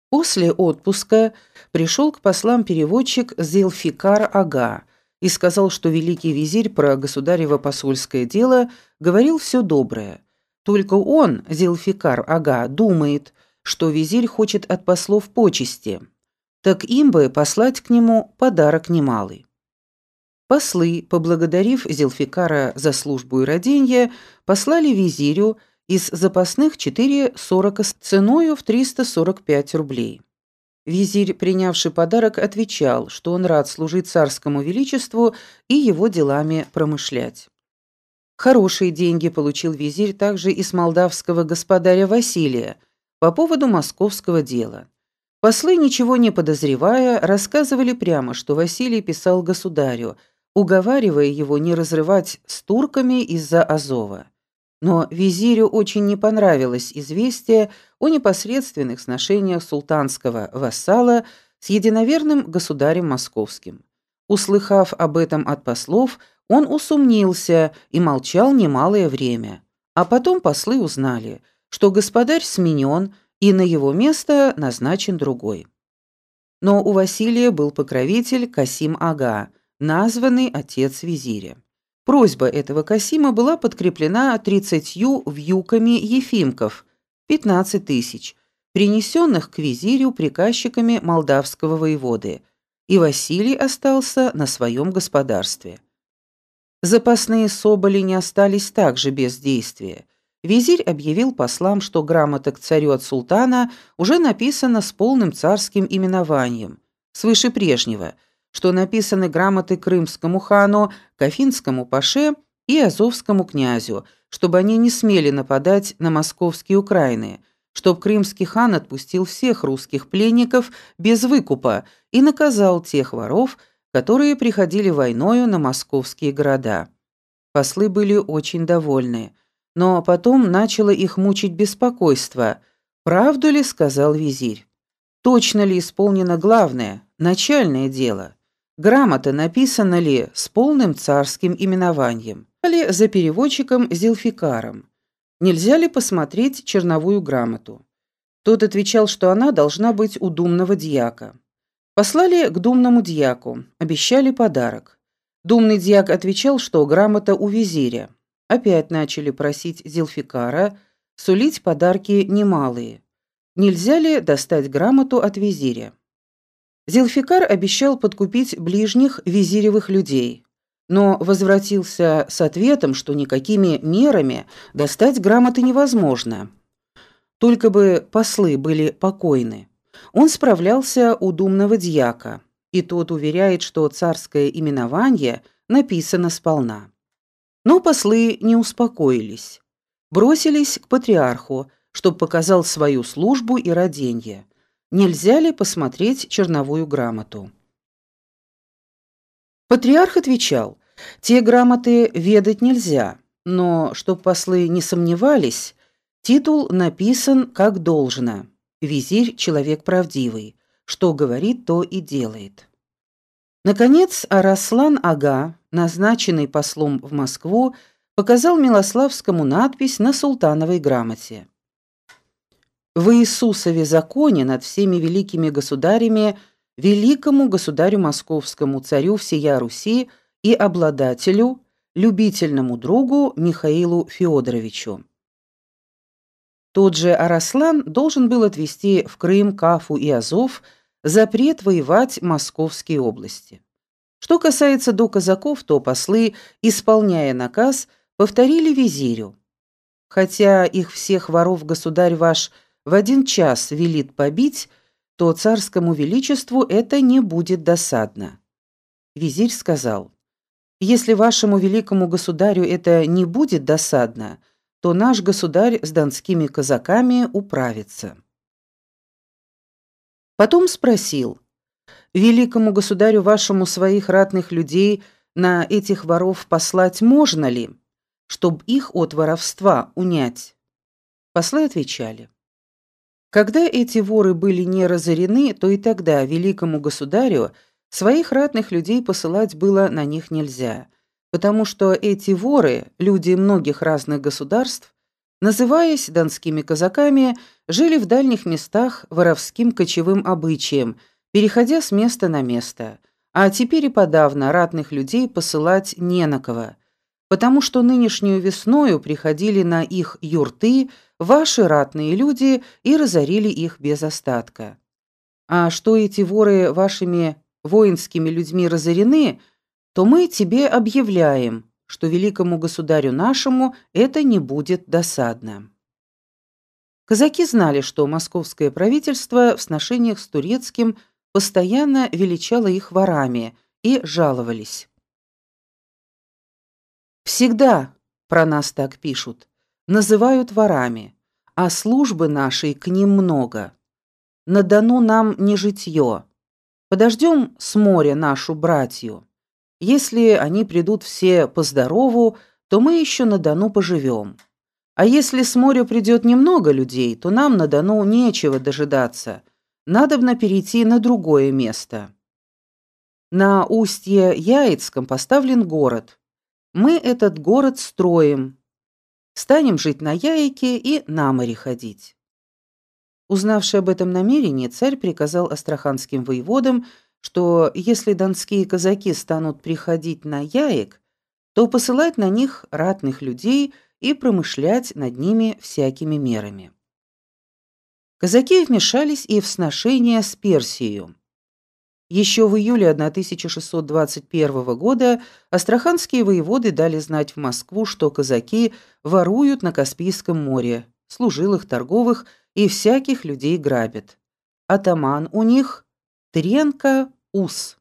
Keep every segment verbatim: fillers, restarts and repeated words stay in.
После отпуска пришел к послам переводчик Зильфикар-ага и сказал, что великий визирь про государево посольское дело говорил все доброе. Только он, Зильфикар-ага, думает, что визирь хочет от послов почести. Так им бы послать к нему подарок немалый. Послы, поблагодарив Зильфикара за службу и роденье, послали визирю из запасных четыре сорока с ценою в триста сорок пять рублей. Визирь, принявший подарок, отвечал, что он рад служить царскому величеству и его делами промышлять. Хорошие деньги получил визирь также и с молдавского господаря Василия по поводу московского дела. Послы, ничего не подозревая, рассказывали прямо, что Василий писал государю, уговаривая его не разрывать с турками из-за Азова. Но визирю очень не понравилось известие о непосредственных сношениях султанского вассала с единоверным государем московским. Услыхав об этом от послов, он усомнился и молчал немалое время. А потом послы узнали, что господарь сменен, и на его место назначен другой. Но у Василия был покровитель Касим-ага, названный отец визиря. Просьба этого Касима была подкреплена тридцатью вьюками ефимков, пятнадцать тысяч, принесенных к визирю приказчиками молдавского воеводы, и Василий остался на своем господарстве. Запасные соболи не остались также без действия. Визирь объявил послам, что грамота к царю от султана уже написана с полным царским именованием, свыше прежнего, что написаны грамоты крымскому хану, кафинскому паше и азовскому князю, чтобы они не смели нападать на московские Украины, чтоб крымский хан отпустил всех русских пленников без выкупа и наказал тех воров, которые приходили войною на московские города. Послы были очень довольны, но потом начало их мучить беспокойство. «Правду ли, — сказал визирь, — точно ли исполнено главное, начальное дело? Грамота написана ли с полным царским именованием? Или за переводчиком Зильфикаром? Нельзя ли посмотреть черновую грамоту?» Тот отвечал, что она должна быть у думного дьяка. Послали к думному дьяку, обещали подарок. Думный дьяк отвечал, что грамота у визиря. Опять начали просить Зильфикара сулить подарки немалые. Нельзя ли достать грамоту от визиря? Зильфикар обещал подкупить ближних визиревых людей, но возвратился с ответом, что никакими мерами достать грамоты невозможно. Только бы послы были покойны. Он справлялся у думного дьяка, и тот уверяет, что царское именование написано сполна. Но послы не успокоились. Бросились к патриарху, чтоб показал свою службу и роденье. Нельзя ли посмотреть черновую грамоту? Патриарх отвечал: те грамоты ведать нельзя, но, чтоб послы не сомневались, титул написан как должно. Визирь — человек правдивый, что говорит, то и делает. Наконец, Араслан-ага, назначенный послом в Москву, показал Милославскому надпись на султановой грамоте: «В Иисусове законе над всеми великими государями, великому государю московскому, царю всея Руси и обладателю, любительному другу Михаилу Феодоровичу». Тот же Араслан должен был отвести в Крым, Кафу и Азов запрет воевать московские области. Что касается до казаков, то послы, исполняя наказ, повторили визирю: «Хотя их всех воров государь ваш в один час велит побить, то царскому величеству это не будет досадно». Визирь сказал: «Если вашему великому государю это не будет досадно, то наш государь с донскими казаками управится». Потом спросил: «Великому государю вашему своих ратных людей на этих воров послать можно ли, чтоб их от воровства унять?» Послы отвечали: «Когда эти воры были не разорены, то и тогда великому государю своих ратных людей посылать было на них нельзя, потому что эти воры, люди многих разных государств, Называясь донскими казаками, жили в дальних местах воровским кочевым обычаем, переходя с места на место. А теперь и подавно ратных людей посылать не на кого, потому что нынешнюю весною приходили на их юрты ваши ратные люди и разорили их без остатка. А что эти воры вашими воинскими людьми разорены, то мы тебе объявляем, что великому государю нашему это не будет досадно. Казаки знали, что московское правительство в сношениях с турецким постоянно величало их ворами, и жаловались. Всегда про нас так пишут, называют ворами, а службы нашей к ним много. На Дону нам не житье. Подождем с моря нашу братью. Если они придут все по здорову, то мы еще на Дону поживем. А если с моря придет немного людей, то нам на Дону нечего дожидаться. Надобно перейти на другое место. На устье Яицком поставлен город. Мы этот город строим. Станем жить на Яике и на море ходить. Узнавший об этом намерении, царь приказал астраханским воеводам, что если донские казаки станут приходить на Яик, то посылать на них ратных людей и промышлять над ними всякими мерами. Казаки вмешались и в сношения с Персией. Еще в июле тысяча шестьсот двадцать первого года астраханские воеводы дали знать в Москву, что казаки воруют на Каспийском море, служилых, торговых и всяких людей грабят. Атаман у них Тренко Ус.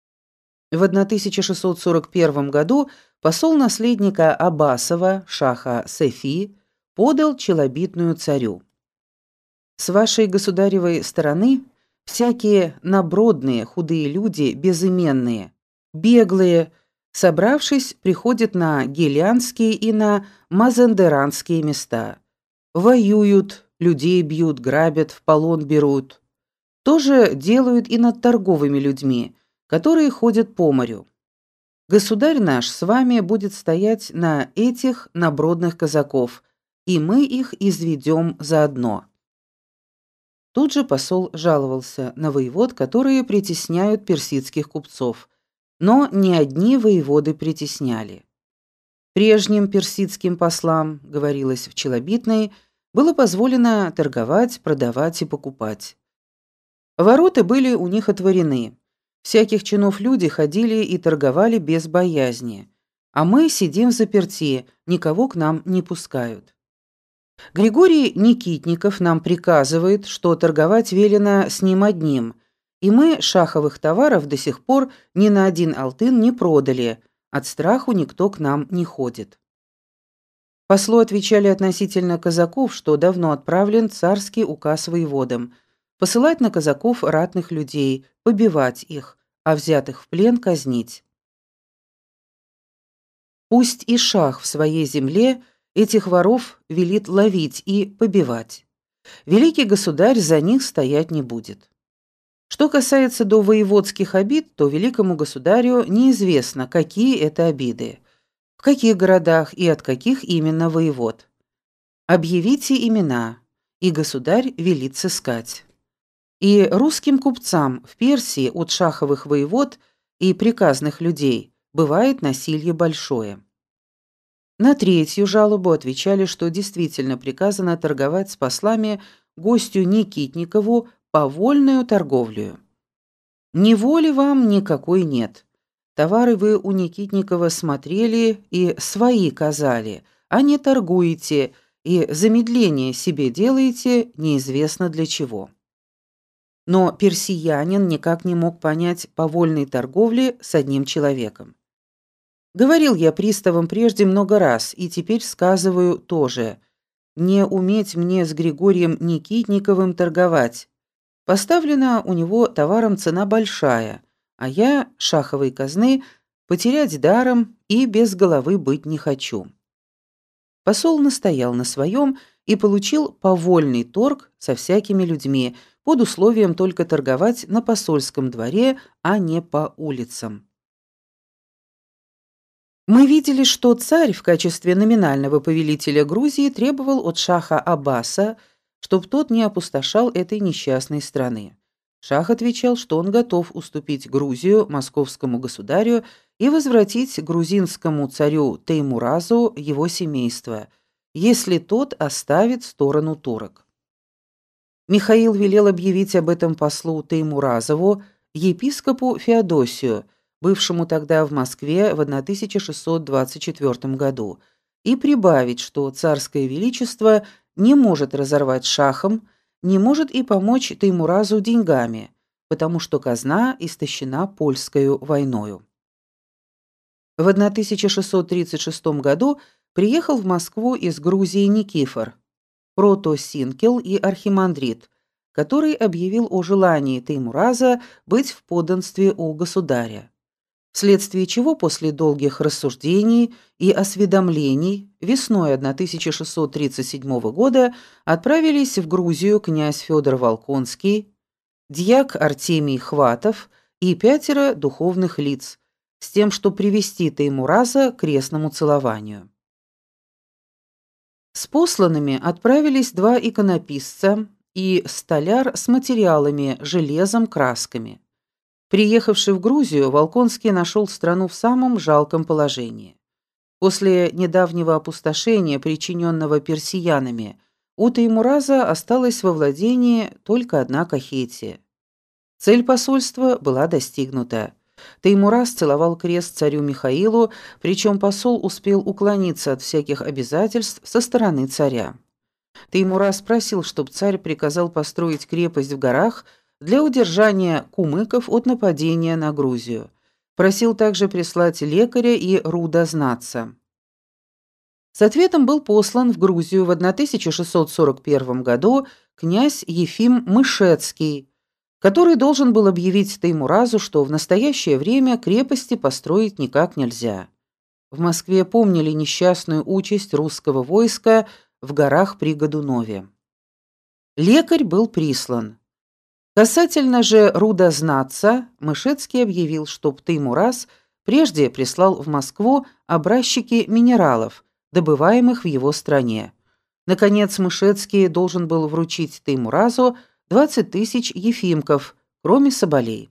В тысяча шестьсот сорок первом году посол наследника Аббасова, шаха Сефи, подал челобитную царю. С вашей государевой стороны всякие набродные, худые люди, безыменные, беглые, собравшись, приходят на гелянские и на мазандеранские места. Воюют, людей бьют, грабят, в полон берут. То же делают и над торговыми людьми, которые ходят по морю. Государь наш с вами будет стоять на этих набродных казаков, и мы их изведем заодно. Тут же посол жаловался на воевод, которые притесняют персидских купцов, но не одни воеводы притесняли. Прежним персидским послам, говорилось в челобитной, было позволено торговать, продавать и покупать. Ворота были у них отворены. Всяких чинов люди ходили и торговали без боязни, а мы сидим взаперти, никого к нам не пускают. Григорий Никитников нам приказывает, что торговать велено с ним одним, и мы шаховых товаров до сих пор ни на один алтын не продали, от страху никто к нам не ходит. Послу отвечали относительно казаков, что давно отправлен царский указ воеводам посылать на казаков ратных людей, побивать их, а взятых в плен казнить. Пусть и шах в своей земле этих воров велит ловить и побивать. Великий государь за них стоять не будет. Что касается до воеводских обид, то великому государю неизвестно, какие это обиды, в каких городах и от каких именно воевод. Объявите имена, и государь велит сыскать. И русским купцам в Персии от шаховых воевод и приказных людей бывает насилие большое. На третью жалобу отвечали, что действительно приказано торговать с послами гостю Никитникову по вольную торговлю. Неволи вам никакой нет. Товары вы у Никитникова смотрели и свои казали, а не торгуете и замедление себе делаете неизвестно для чего. Но персиянин никак не мог понять по вольной торговле с одним человеком. Говорил я приставам прежде много раз, и теперь сказываю тоже. Не уметь мне с Григорием Никитниковым торговать. Поставлена у него товаром цена большая, а я, шаховой казны, потерять даром и без головы быть не хочу. Посол настоял на своем и получил повольный торг со всякими людьми, под условием только торговать на посольском дворе, а не по улицам. Мы видели, что царь в качестве номинального повелителя Грузии требовал от шаха Аббаса, чтобы тот не опустошал этой несчастной страны. Шах отвечал, что он готов уступить Грузию московскому государю и возвратить грузинскому царю Теймуразу его семейство, если тот оставит сторону турок. Михаил велел объявить об этом послу Теймуразову, епископу Феодосию, бывшему тогда в Москве в тысяча шестьсот двадцать четвёртом году, и прибавить, что царское величество не может разорвать с шахом, не может и помочь Теймуразу деньгами, потому что казна истощена польскою войною. В тысяча шестьсот тридцать шестом году приехал в Москву из Грузии Никифор, протосинкел и архимандрит, который объявил о желании Теймураза быть в подданстве у государя, вследствие чего после долгих рассуждений и осведомлений весной тысяча шестьсот тридцать седьмого года отправились в Грузию князь Федор Волконский, дьяк Артемий Хватов и пятеро духовных лиц, с тем, чтобы привести Теймураза к крестному целованию. С посланными отправились два иконописца и столяр с материалами, железом, красками. Приехавший в Грузию, Волконский нашел страну в самом жалком положении. После недавнего опустошения, причиненного персиянами, у Теймураза осталась во владении только одна Кахетия. Цель посольства была достигнута. Теймураз целовал крест царю Михаилу, причем посол успел уклониться от всяких обязательств со стороны царя. Теймураз просил, чтобы царь приказал построить крепость в горах для удержания кумыков от нападения на Грузию. Просил также прислать лекаря и рудознатца. С ответом был послан в Грузию в тысяча шестьсот сорок первом году князь Ефим Мышецкий, который должен был объявить Теймуразу, что в настоящее время крепости построить никак нельзя. В Москве помнили несчастную участь русского войска в горах при Годунове. Лекарь был прислан. Касательно же рудознатца, Мышецкий объявил, чтоб Теймураз прежде прислал в Москву образчики минералов, добываемых в его стране. Наконец, Мышецкий должен был вручить Теймуразу двадцать тысяч ефимков, кроме соболей.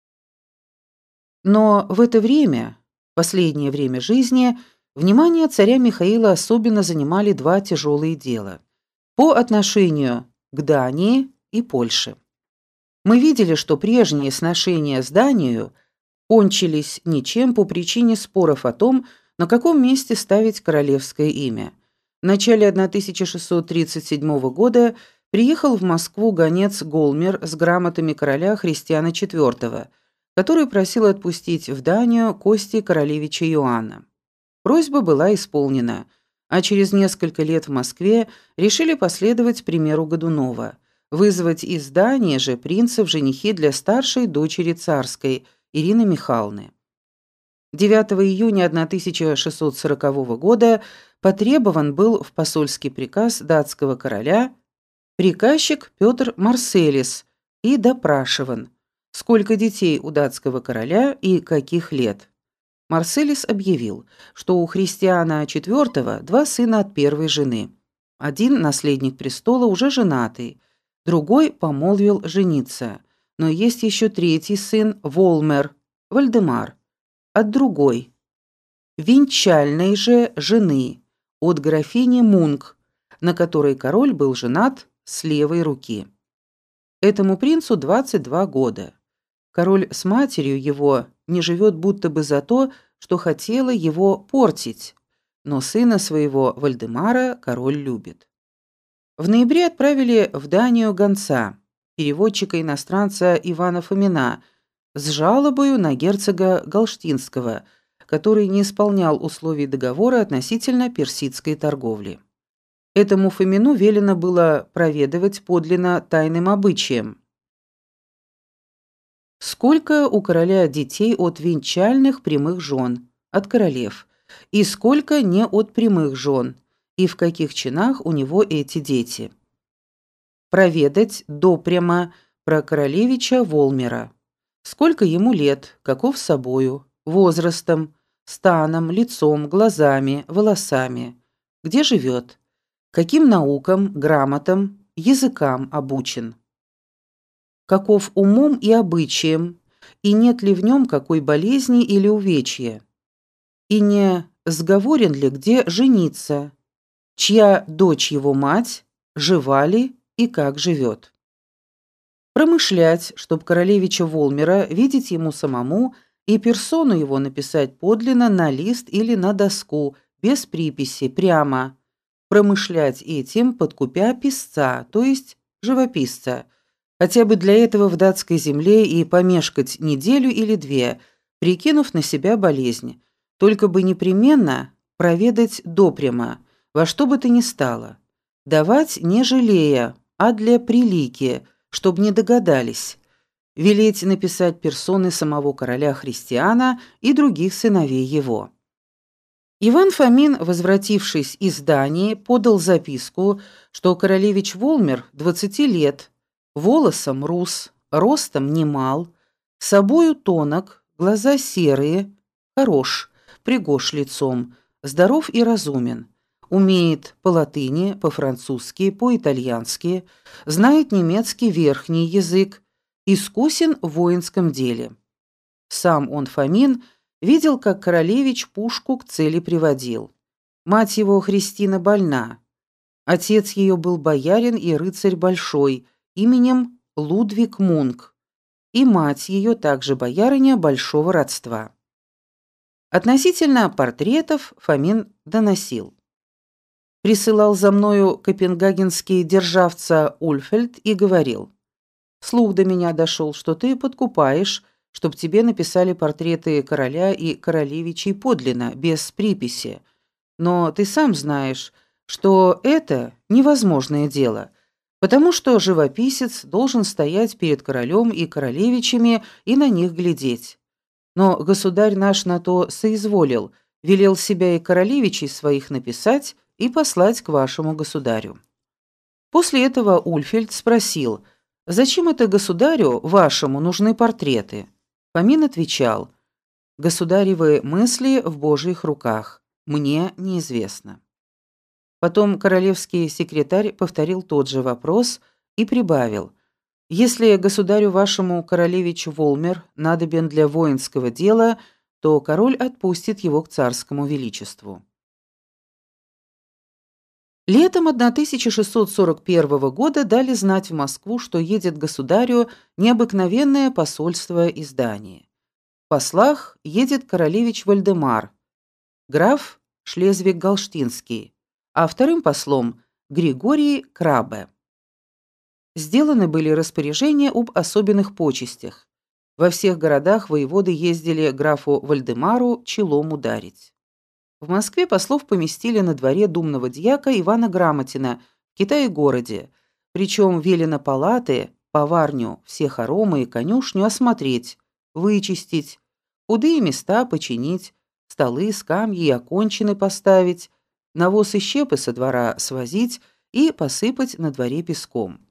Но в это время, последнее время жизни, внимание царя Михаила особенно занимали два тяжелые дела по отношению к Дании и Польше. Мы видели, что прежние сношения с Данией кончились ничем по причине споров о том, на каком месте ставить королевское имя. В начале тысяча шестьсот тридцать седьмого года приехал в Москву гонец Голмер с грамотами короля Христиана четвёртого, который просил отпустить в Данию кости королевича Иоанна. Просьба была исполнена, а через несколько лет в Москве решили последовать примеру Годунова, вызвать из Дании же принца в женихи для старшей дочери царской, Ирины Михайловны. девятого июня тысяча шестьсот сорокового года потребован был в посольский приказ датского короля приказчик Петр Марселис и допрашиван, сколько детей у датского короля и каких лет. Марселис объявил, что у Христиана четвёртого два сына от первой жены. Один наследник престола уже женатый, другой помолвил жениться, но есть еще третий сын Волмер, Вальдемар, от другой, венчальной же жены, от графини Мунк, на которой король был женат с левой руки. Этому принцу двадцать два года. Король с матерью его не живет будто бы за то, что хотела его портить, но сына своего Вальдемара король любит. В ноябре отправили в Данию гонца, переводчика-иностранца Ивана Фомина, с жалобою на герцога Галштинского, который не исполнял условий договора относительно персидской торговли. Этому Фомину велено было проведывать подлинно тайным обычаям. Сколько у короля детей от венчальных прямых жен, от королев, и сколько не от прямых жен, и в каких чинах у него эти дети. Проведать допрямо про королевича Волмера. Сколько ему лет, каков собою, возрастом, станом, лицом, глазами, волосами, где живет, каким наукам, грамотам, языкам обучен, каков умом и обычаем, и нет ли в нем какой болезни или увечья, и не сговорен ли где жениться, чья дочь его мать, жива ли и как живет. Промышлять, чтоб королевича Волмера видеть ему самому и персону его написать подлинно на лист или на доску, без приписи, прямо. Промышлять этим, подкупя писца, то есть живописца, хотя бы для этого в датской земле и помешкать неделю или две, прикинув на себя болезнь, только бы непременно проведать допрямо, во что бы то ни стало, давать не жалея, а для прилики, чтоб не догадались, велеть написать персоны самого короля Христиана и других сыновей его. Иван Фомин, возвратившись из Дании, подал записку, что королевич Волмер двадцати лет, волосом рус, ростом немал, собою тонок, глаза серые, хорош, пригож лицом, здоров и разумен, умеет по-латыни, по-французски, по-итальянски, знает немецкий верхний язык, искусен в воинском деле. Сам он, Фомин, видел, как королевич пушку к цели приводил. Мать его, Христина, больна. Отец ее был боярин и рыцарь большой, именем Лудвиг Мунк, и мать ее также боярыня большого родства. Относительно портретов Фомин доносил. Присылал за мною копенгагенский державца Ульфельд и говорил: «Слух до меня дошел, что ты подкупаешь, чтоб тебе написали портреты короля и королевичей подлинно, без приписи. Но ты сам знаешь, что это невозможное дело, потому что живописец должен стоять перед королем и королевичами и на них глядеть. Но государь наш на то соизволил, велел себя и королевичей своих написать и послать к вашему государю». После этого Ульфельд спросил: «Зачем это государю вашему нужны портреты?» Фомин отвечал: «Государевы мысли в Божьих руках, мне неизвестно». Потом королевский секретарь повторил тот же вопрос и прибавил: «Если государю вашему королевич Волмер надобен для воинского дела, то король отпустит его к царскому величеству». Летом тысяча шестьсот сорок первого года дали знать в Москву, что едет государю необыкновенное посольство из Дании. В послах едет королевич Вальдемар, граф Шлезвиг-Голштинский, а вторым послом Григорий Краббе. Сделаны были распоряжения об особенных почестях. Во всех городах воеводы ездили графу Вальдемару челом ударить. В Москве послов поместили на дворе думного дьяка Ивана Грамотина в Китае-городе, причем велено палаты, поварню, все хоромы и конюшню осмотреть, вычистить, худые места починить, столы, скамьи и окончины поставить, навоз и щепы со двора свозить и посыпать на дворе песком.